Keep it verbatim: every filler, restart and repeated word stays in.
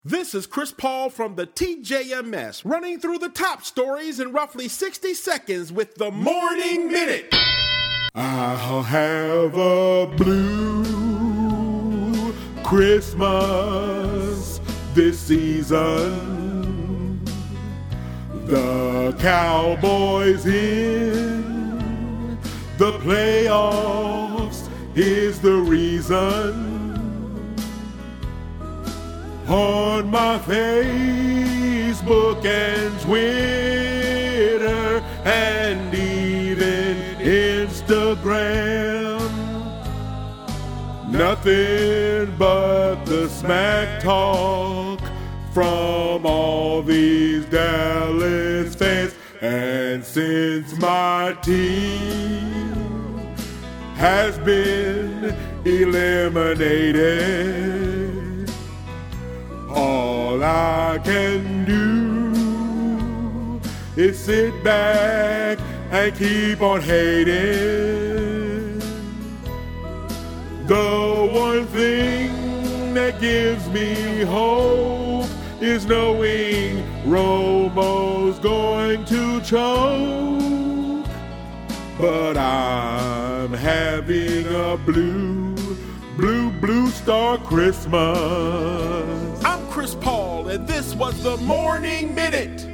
This is Chris Paul from the T J M S, running through the top stories in roughly sixty seconds with the Morning Minute. I'll have a blue Christmas this season. The Cowboys in the playoffs is the reason. On my Facebook and Twitter and even Instagram, nothing but the smack talk from all these Dallas fans. And since my team has been eliminated, all I can do is sit back and keep on hating. The one thing that gives me hope is knowing Romo's going to choke. But I'm having a blue, blue, blue star Christmas. I'm Chris Paul, and this was the Morning Minute.